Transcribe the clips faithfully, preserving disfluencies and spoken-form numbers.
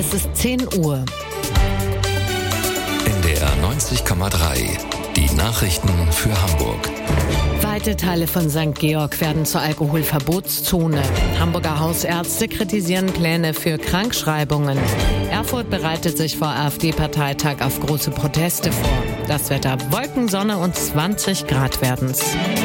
Es ist zehn Uhr. N D R neunzig Komma drei. Die Nachrichten für Hamburg. Weite Teile von Sankt Georg werden zur Alkoholverbotszone. Hamburger Hausärzte kritisieren Pläne für Krankschreibungen. Erfurt bereitet sich vor AfD-Parteitag auf große Proteste vor. Das Wetter: Wolken, Sonne und zwanzig Grad werden's.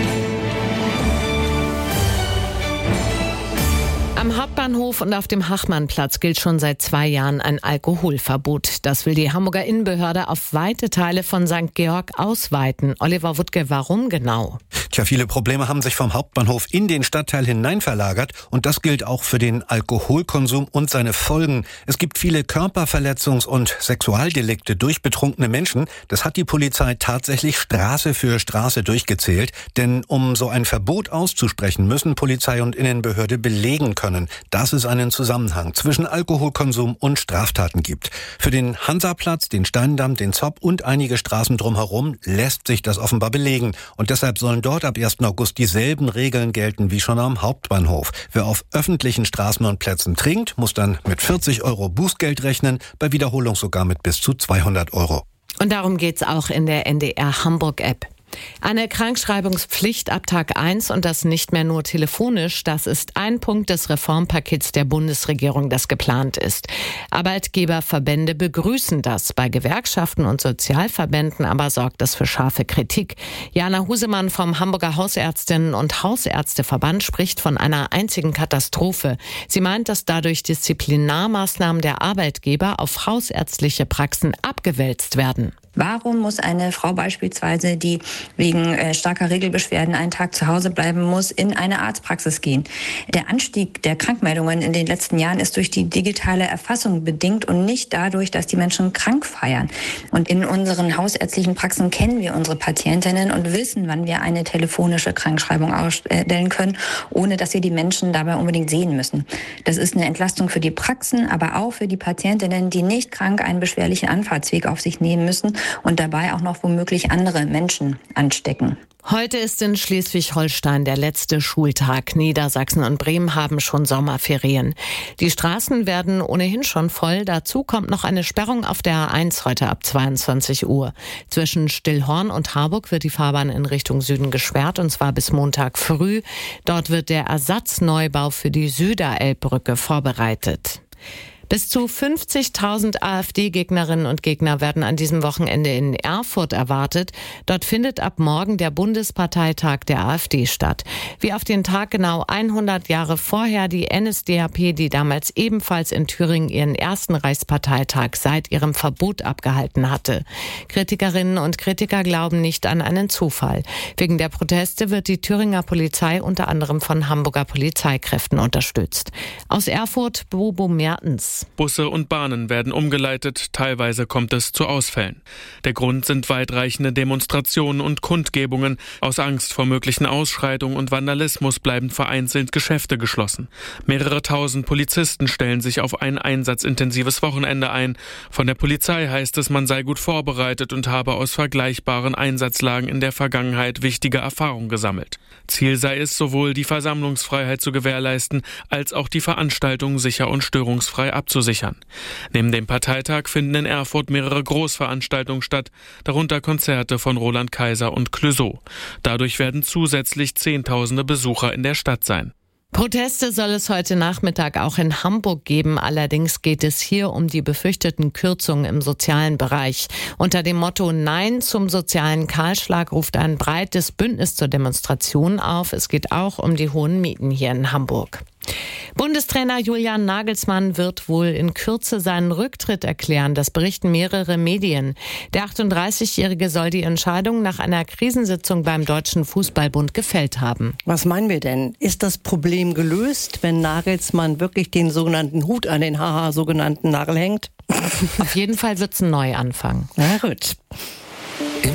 Am Hauptbahnhof und auf dem Hachmannplatz gilt schon seit zwei Jahren ein Alkoholverbot. Das will die Hamburger Innenbehörde auf weite Teile von Sankt Georg ausweiten. Oliver Wuttke, warum genau? Tja, viele Probleme haben sich vom Hauptbahnhof in den Stadtteil hinein verlagert. Und das gilt auch für den Alkoholkonsum und seine Folgen. Es gibt viele Körperverletzungs- und Sexualdelikte durch betrunkene Menschen. Das hat die Polizei tatsächlich Straße für Straße durchgezählt. Denn um so ein Verbot auszusprechen, müssen Polizei und Innenbehörde belegen können, dass es einen Zusammenhang zwischen Alkoholkonsum und Straftaten gibt. Für den Hansaplatz, den Steindamm, den Zopp und einige Straßen drumherum lässt sich das offenbar belegen. Und deshalb sollen dort ab ersten August dieselben Regeln gelten wie schon am Hauptbahnhof. Wer auf öffentlichen Straßen und Plätzen trinkt, muss dann mit vierzig Euro Bußgeld rechnen, bei Wiederholung sogar mit bis zu zweihundert Euro. Und darum geht's auch in der N D R Hamburg-App. Eine Krankschreibungspflicht ab Tag eins und das nicht mehr nur telefonisch, das ist ein Punkt des Reformpakets der Bundesregierung, das geplant ist. Arbeitgeberverbände begrüßen das. Bei Gewerkschaften und Sozialverbänden aber sorgt das für scharfe Kritik. Jana Husemann vom Hamburger Hausärztinnen- und Hausärzteverband spricht von einer einzigen Katastrophe. Sie meint, dass dadurch Disziplinarmaßnahmen der Arbeitgeber auf hausärztliche Praxen abgewälzt werden. Warum muss eine Frau beispielsweise, die wegen äh, starker Regelbeschwerden einen Tag zu Hause bleiben muss, in eine Arztpraxis gehen? Der Anstieg der Krankmeldungen in den letzten Jahren ist durch die digitale Erfassung bedingt und nicht dadurch, dass die Menschen krank feiern. Und in unseren hausärztlichen Praxen kennen wir unsere Patientinnen und wissen, wann wir eine telefonische Krankschreibung ausstellen können, ohne dass wir die Menschen dabei unbedingt sehen müssen. Das ist eine Entlastung für die Praxen, aber auch für die Patientinnen, die nicht krank einen beschwerlichen Anfahrtsweg auf sich nehmen müssen und dabei auch noch womöglich andere Menschen anstecken. Heute ist in Schleswig-Holstein der letzte Schultag. Niedersachsen und Bremen haben schon Sommerferien. Die Straßen werden ohnehin schon voll. Dazu kommt noch eine Sperrung auf der A eins heute ab zweiundzwanzig Uhr. Zwischen Stillhorn und Harburg wird die Fahrbahn in Richtung Süden gesperrt, und zwar bis Montag früh. Dort wird der Ersatzneubau für die Süderelbbrücke vorbereitet. Bis zu fünfzigtausend AfD-Gegnerinnen und Gegner werden an diesem Wochenende in Erfurt erwartet. Dort findet ab morgen der Bundesparteitag der AfD statt. Wie auf den Tag genau hundert Jahre vorher die N S D A P, die damals ebenfalls in Thüringen ihren ersten Reichsparteitag seit ihrem Verbot abgehalten hatte. Kritikerinnen und Kritiker glauben nicht an einen Zufall. Wegen der Proteste wird die Thüringer Polizei unter anderem von Hamburger Polizeikräften unterstützt. Aus Erfurt, Bobo Mertens. Busse und Bahnen werden umgeleitet, teilweise kommt es zu Ausfällen. Der Grund sind weitreichende Demonstrationen und Kundgebungen. Aus Angst vor möglichen Ausschreitungen und Vandalismus bleiben vereinzelt Geschäfte geschlossen. Mehrere tausend Polizisten stellen sich auf ein einsatzintensives Wochenende ein. Von der Polizei heißt es, man sei gut vorbereitet und habe aus vergleichbaren Einsatzlagen in der Vergangenheit wichtige Erfahrungen gesammelt. Ziel sei es, sowohl die Versammlungsfreiheit zu gewährleisten, als auch die Veranstaltung sicher und störungsfrei abzuhalten. Abzusichern. Neben dem Parteitag finden in Erfurt mehrere Großveranstaltungen statt, darunter Konzerte von Roland Kaiser und Clouseau. Dadurch werden zusätzlich Zehntausende Besucher in der Stadt sein. Proteste soll es heute Nachmittag auch in Hamburg geben. Allerdings geht es hier um die befürchteten Kürzungen im sozialen Bereich. Unter dem Motto Nein zum sozialen Kahlschlag ruft ein breites Bündnis zur Demonstration auf. Es geht auch um die hohen Mieten hier in Hamburg. Bundestrainer Julian Nagelsmann wird wohl in Kürze seinen Rücktritt erklären. Das berichten mehrere Medien. Der achtunddreißigjährige soll die Entscheidung nach einer Krisensitzung beim Deutschen Fußballbund gefällt haben. Was meinen wir denn? Ist das Problem gelöst, wenn Nagelsmann wirklich den sogenannten Hut an den haha sogenannten Nagel hängt? Auf jeden Fall wird's ein Neuanfang. Na gut.